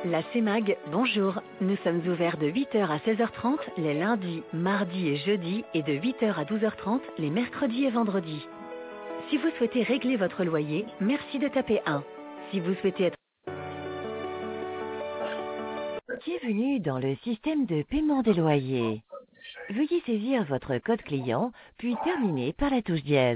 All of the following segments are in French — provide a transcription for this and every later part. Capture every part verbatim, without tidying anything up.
La CEMAG, bonjour. Nous sommes ouverts de huit heures à seize heures trente les lundis, mardis et jeudis et de huit heures à douze heures trente les mercredis et vendredis. Si vous souhaitez régler votre loyer, merci de taper un. Si vous souhaitez être... Bienvenue dans le système de paiement des loyers. Veuillez saisir votre code client, puis terminer par la touche dièse.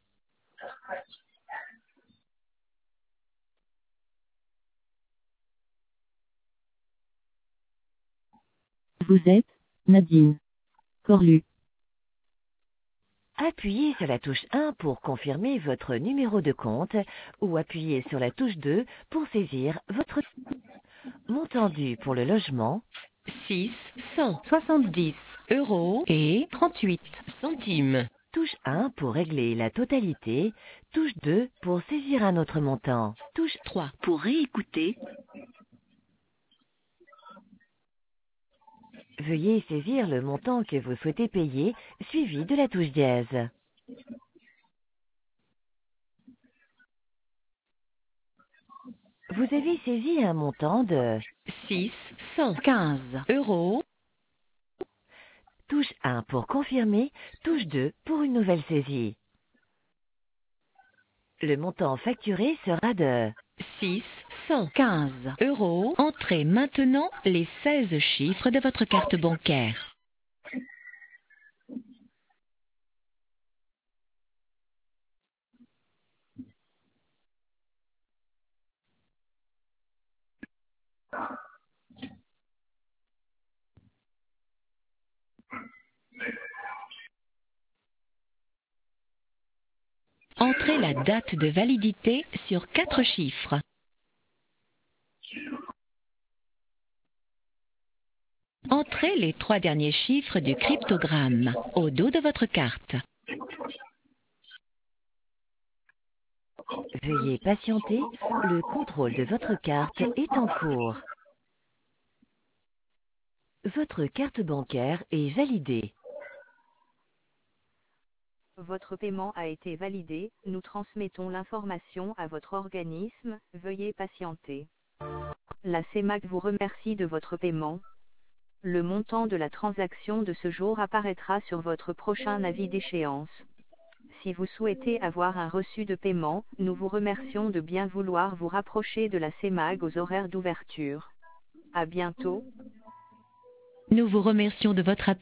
Vous êtes Nadine Corlu. Appuyez sur la touche un pour confirmer votre numéro de compte ou appuyez sur la touche deux pour saisir votre montant dû pour le logement six cent soixante-dix euros et trente-huit centimes. Touche un pour régler la totalité, touche deux pour saisir un autre montant, touche trois pour réécouter. Veuillez saisir le montant que vous souhaitez payer, suivi de la touche dièse. Vous avez saisi un montant de six cent quinze euros. touche un pour confirmer, touche deux pour une nouvelle saisie. Le montant facturé sera de six cent quinze euros. Entrez maintenant les seize chiffres de votre carte bancaire. Entrez la date de validité sur quatre chiffres. Entrez les trois derniers chiffres du cryptogramme au dos de votre carte. Veuillez patienter, le contrôle de votre carte est en cours. Votre carte bancaire est validée. Votre paiement a été validé, nous transmettons l'information à votre organisme, veuillez patienter. La CEMAG vous remercie de votre paiement. Le montant de la transaction de ce jour apparaîtra sur votre prochain avis d'échéance. Si vous souhaitez avoir un reçu de paiement, nous vous remercions de bien vouloir vous rapprocher de la CEMAG aux horaires d'ouverture. À bientôt. Nous vous remercions de votre appel.